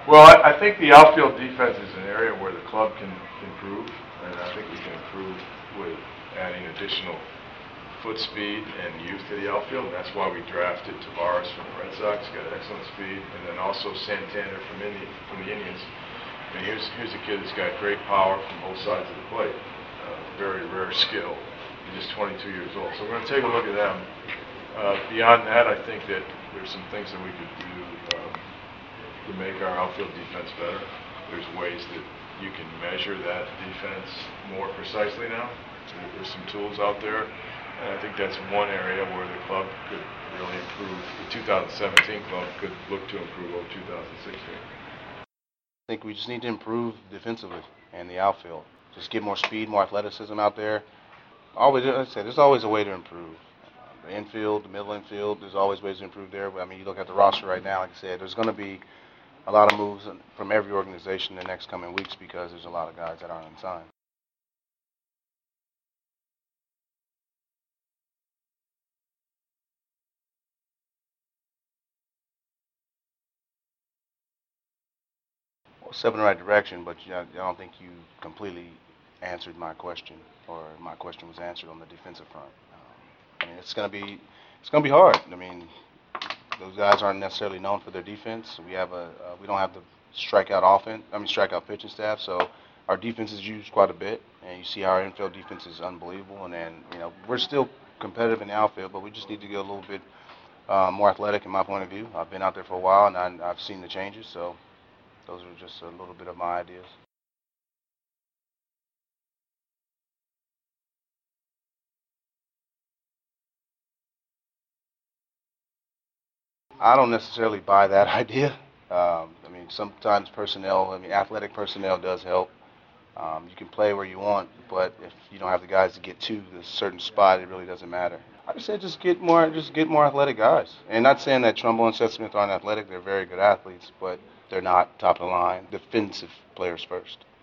Well, I think the outfield defense is an area where the club can improve, and I think we can improve with adding additional foot speed and youth to the outfield. And that's why we drafted Tavares from the Red Sox, got excellent speed, and then also Santander from the Indians. And here's a kid that's got great power from both sides of the plate. Very rare skill. He's just 22 years old. So we're going to take a look at them. Beyond that, I think that there's some things that we could do to make our outfield defense better. There's ways that you can measure that defense more precisely now. There's some tools out there, and I think that's one area where the club could really improve. The 2017 club could look to improve over 2016. I think we just need to improve defensively and the outfield. Just get more speed, more athleticism out there. Always, like I said, there's always a way to improve. The infield, the middle infield, there's always ways to improve there. But I mean, you look at the roster right now, like I said, there's going to be a lot of moves from every organization in the next coming weeks because there's a lot of guys that aren't unsigned. Well, step in the right direction, but I don't think you completely answered my question, or my question was answered on the defensive front. I mean, it's gonna be hard. I mean, those guys aren't necessarily known for their defense. We don't have the strikeout pitching staff. So our defense is used quite a bit, and you see our infield defense is unbelievable. And then we're still competitive in the outfield, but we just need to get a little bit more athletic, in my point of view. I've been out there for a while, and I've seen the changes. So those are just a little bit of my ideas. I don't necessarily buy that idea. I mean, sometimes athletic personnel does help. You can play where you want, but if you don't have the guys to get to the certain spot, it really doesn't matter. I just said just get more athletic guys. And not saying that Trumbo and Seth Smith aren't athletic; they're very good athletes, but they're not top of the line defensive players first.